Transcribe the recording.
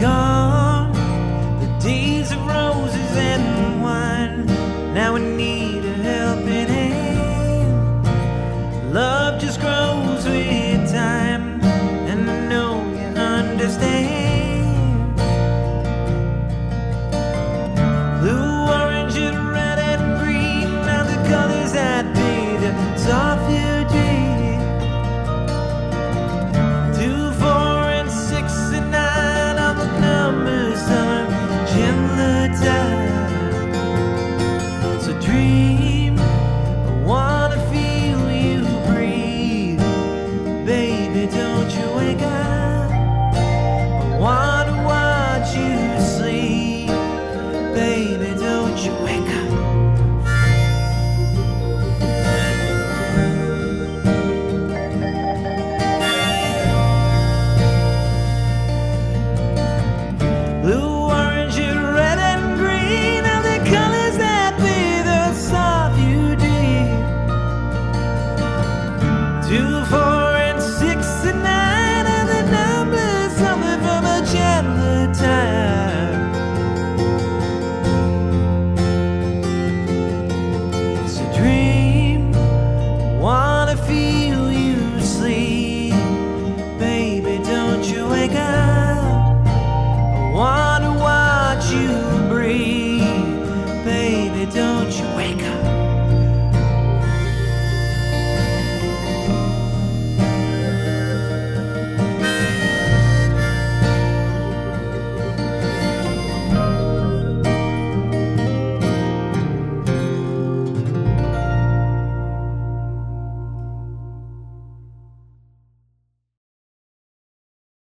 gone, the days of roses and wine. Now we need a helping hand. Love just grows with time, and I know you understand. Blue, orange, and red and green are the colors that be the soft you dream. 2, 4, and 6, and 9 are the numbers of gentler time. So dream, I wanna feel you breathe. Baby, don't you wake up. I wanna watch you sleep. Baby, don't you wake up. Blue, orange, and red and green are the colors that be the soft you dream. 2, 4, and 6, and 9 are the numbers coming from a gentler time. So dream, wanna feel you sleep. Baby, don't you wake up. I wanna watch you breathe. Baby, don't you wake up.